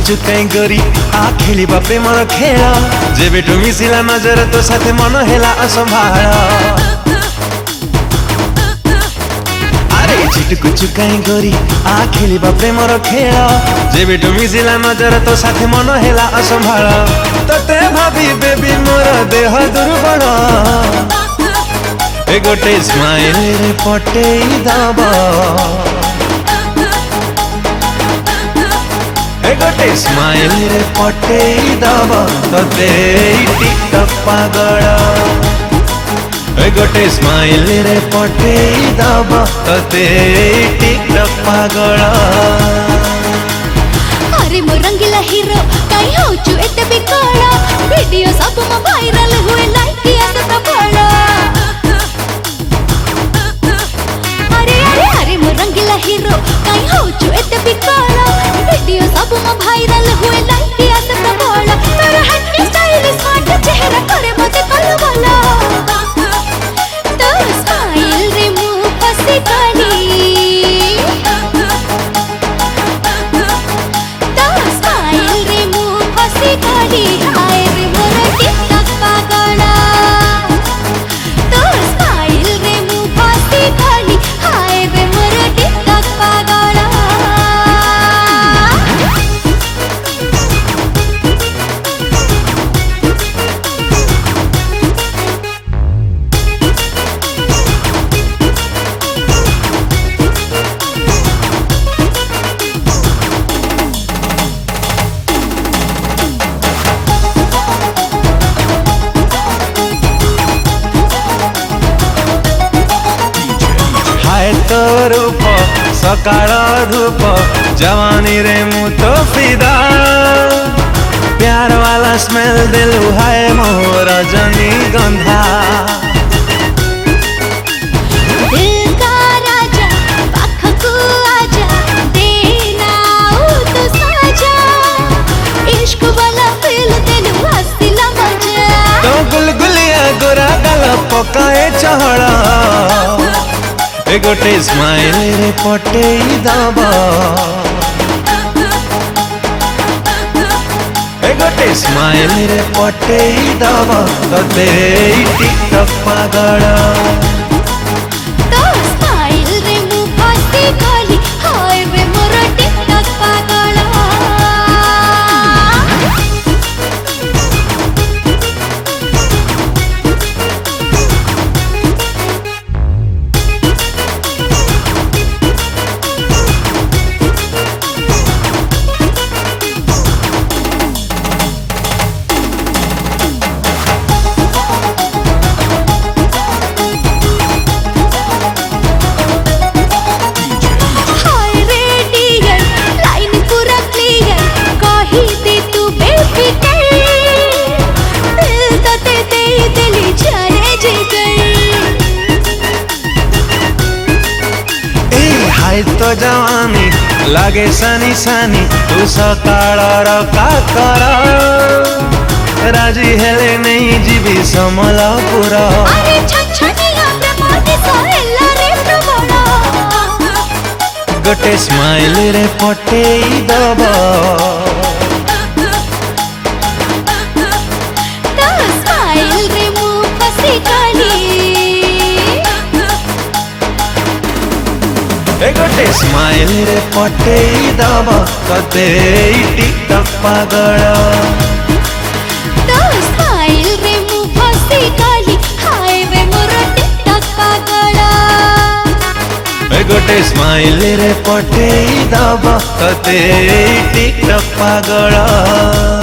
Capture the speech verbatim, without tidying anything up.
चिटकुचु कहीं गोरी आ खेली प्रेमर खेल जेबेठु मिसिला नजर तो साथे मन हेला असंभाळ अरे चिटकुचु कहीं गोरी आ खेली प्रेमर खेल जेबेठु मिसिला नजर तो साथे मन हेला असंभाळ तते भाभी बेबी मोर देह दुर्बल ए गोटे स्माइल रे पटेई दबा गोटे स्माइल रे पटेई दबा तते टिकटक पागल गोटे स्माइल रे पटेई दबा तते टिकटक पागल अरे मो रंगीला हीरो काई होचु एते बिकल वीडियो सब म वायरल हुए लाइक आसे प्रबल अरे अरे अरे मो रंगीला हीरो काई होचु एते बिकल वीडियो सब म वायरल हुए लाइक आसे प्रबल तोर हट्टी स्टाइल स्मार्ट चेहरा करे मते कलबल तो स्माइल रे मुंह फसी गली तो स्माइल रे मुंह फसी गली आए रे मोर टिकटक पागल तो स्माइल रे मुंह फसी गली आए रे मोर टिकटक पागल तो रूप सकाळ धूप जवानी रे मु तो फिदा प्यार वाला स्मेल दिलु हाय मोर रजनी गंधा दिल का राजा पाखकु आजा देना तो साजा इश्क वाला फील दिलु हसीला मजा तो गुलगुलिया गोरा गल पकाए चहड़ा ए गोटे स्माइल रे पटेई दबा ए गोटे स्माइल रे पटेई दबा तते टिकटक पागल तो स्माइल रे मुंह फसी गली हाय रे मोर टिकटक पागल तो जवानी लागे सनी सनी तू सकाळ का कर राजी हेले नहीं जीवी समलपुर अरे छछनिया प्रेमानी सहेला रे प्रबल गोटे स्माइल रे पटेई दबा तो स्माइल रे मुंह फसी गली ए गोटे स्माइल रे पटेई दबा तते टिकटक पागल तो स्माइल रे मुंह फसी गली हाय रे मोर टिकटक पागल ए गोटे स्माइल रे पटेई दबा तते टिकटक पागल।